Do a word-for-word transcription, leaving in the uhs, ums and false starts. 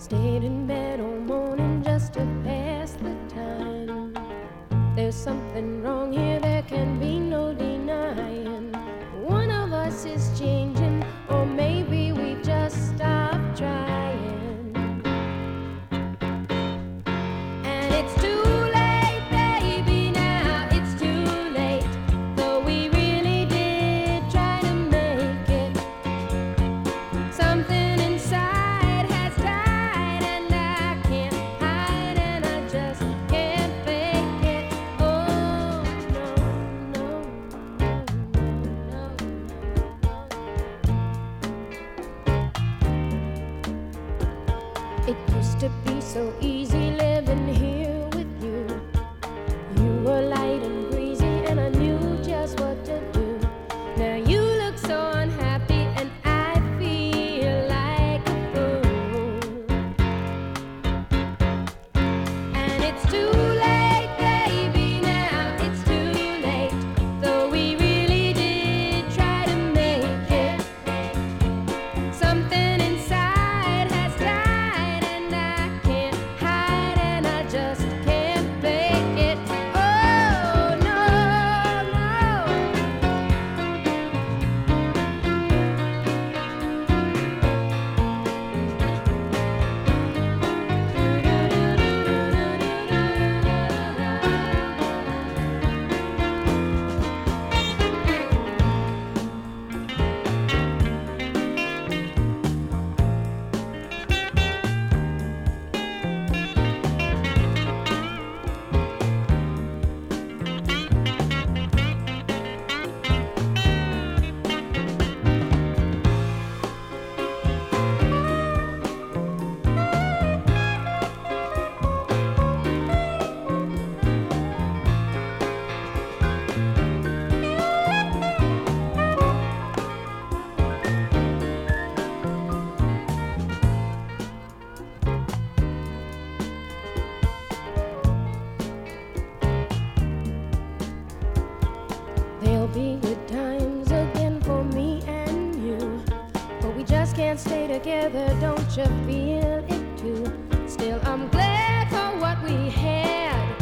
Stayed in bed all morning just to pass the time. There's something wrong here, there can be no denying. One of us is changing, or maybe we just stopped trying. And it's too late, baby, now it's too late. Though we really did try to make it. Something inside has died, and I can't hide, and I just can't fake it. Oh, no, no, no, no, no. It used to be so easy living here with you. You were light and breezy, and I knew just what to do. Now you look so unhappy, and I feel like a fool. And it's too late, baby, now it's too late. Though we really did try to make it. Something inside has died, and I can't hide, and I just can't fake it. Oh, no, there'll be good times again for me and you, but we just can't stay together, don't you feel it too? Still, I'm glad for what we had.